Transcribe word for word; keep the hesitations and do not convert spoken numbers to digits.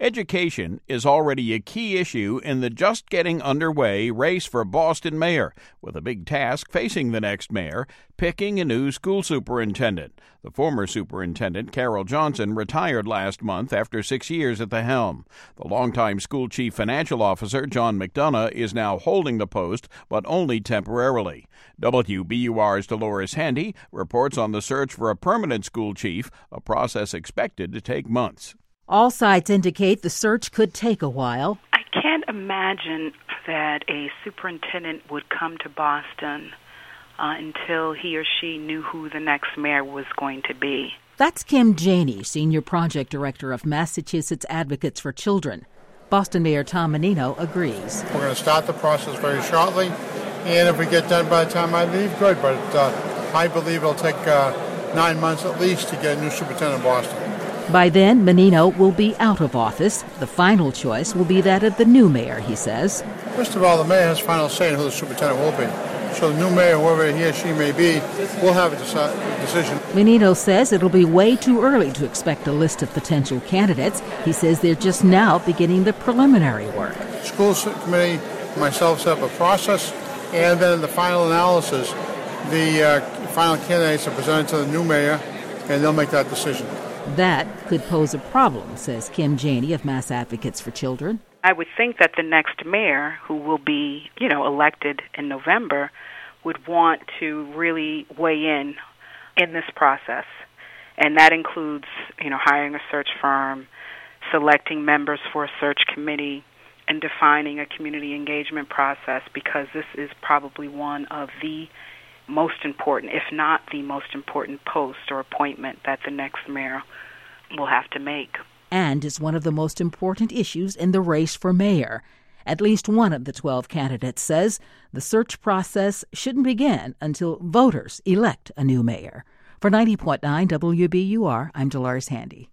Education is already a key issue in the just getting underway race for Boston mayor, with a big task facing the next mayor, picking a new school superintendent. The former superintendent, Carol Johnson, retired last month after six years at the helm. The longtime school chief financial officer, John McDonough, is now holding the post, but only temporarily. W B U R's Dolores Handy reports on the search for a permanent school chief, a process expected to take months. All sides indicate the search could take a while. I can't imagine that a superintendent would come to Boston uh, until he or she knew who the next mayor was going to be. That's Kim Janey, Senior Project Director of Massachusetts Advocates for Children. Boston Mayor Tom Menino agrees. We're going to start the process very shortly, and if we get done by the time I leave, good. But uh, I believe it'll take uh, nine months at least to get a new superintendent in Boston. By then, Menino will be out of office. The final choice will be that of the new mayor, he says. First of all, the mayor has final say in who the superintendent will be. So the new mayor, whoever he or she may be, will have a deci- decision. Menino says it'll be way too early to expect a list of potential candidates. He says they're just now beginning the preliminary work. School committee, myself, set up a process, and then in the final analysis, the uh, final candidates are presented to the new mayor, and they'll make that decision. That could pose a problem, says Kim Janey of Mass Advocates for Children. I would think that the next mayor, who will be, you know, elected in November, would want to really weigh in in this process. And that includes, you know, hiring a search firm, selecting members for a search committee, and defining a community engagement process, because this is probably one of the most important, if not the most important post or appointment that the next mayor will have to make. And is one of the most important issues in the race for mayor. At least one of the twelve candidates says the search process shouldn't begin until voters elect a new mayor. For ninety point nine W B U R, I'm Dolores Handy.